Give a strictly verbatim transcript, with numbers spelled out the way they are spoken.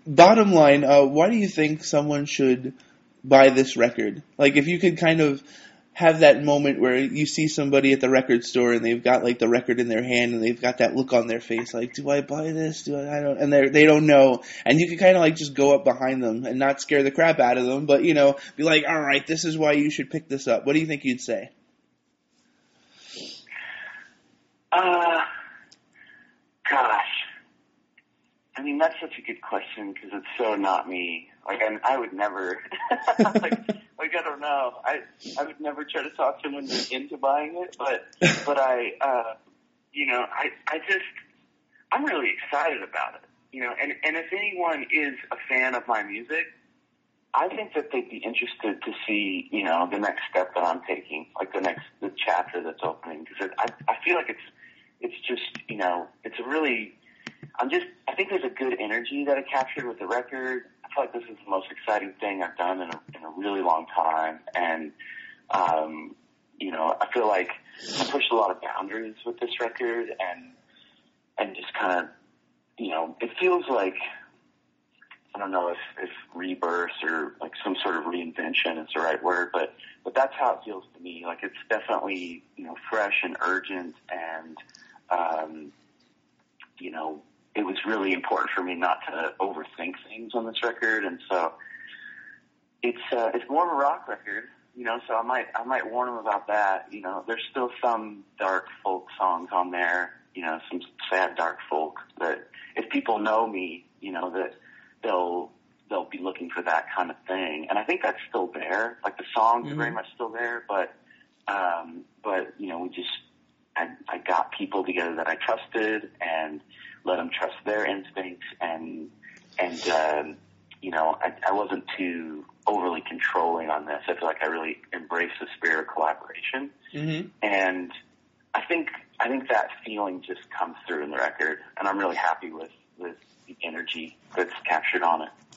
bottom line, uh, why do you think someone should buy this record? Like, if you could kind of have that moment where you see somebody at the record store and they've got like the record in their hand and they've got that look on their face, like, do I buy this? Do I? I don't. And they they don't know. And you can kind of like just go up behind them and not scare the crap out of them, but you know, be like, all right, this is why you should pick this up. What do you think you'd say? Uh, gosh. I mean, that's such a good question because it's so not me. Like, I, I would never, like, like, I don't know. I, I would never try to talk someone into buying it, but, but I, uh, you know, I, I just, I'm really excited about it, you know, and, and if anyone is a fan of my music, I think that they'd be interested to see, you know, the next step that I'm taking, like the next, the chapter that's opening, because I, I feel like it's, it's just, you know, it's a really, I'm just, I think there's a good energy that I captured with the record. I feel like this is the most exciting thing I've done in a, in a really long time. And, um, you know, I feel like I pushed a lot of boundaries with this record and, and just kind of, you know, it feels like, I don't know if, if rebirth or like some sort of reinvention is the right word, but, but that's how it feels to me. Like it's definitely, you know, fresh and urgent and, um, you know, it was really important for me not to overthink things on this record, and so it's uh, it's more of a rock record, you know. So I might I might warn them about that. You know, there's still some dark folk songs on there, you know, some sad dark folk that if people know me, you know, that they'll they'll be looking for that kind of thing, and I think that's still there. Like the songs mm-hmm. are very much still there, but um, but you know, we just I, I got people together that I trusted and let them trust their instincts, and and um, you know, I, I wasn't too overly controlling on this. I feel like I really embraced the spirit of collaboration, mm-hmm. and I think I think that feeling just comes through in the record, and I'm really happy with with the energy that's captured on it.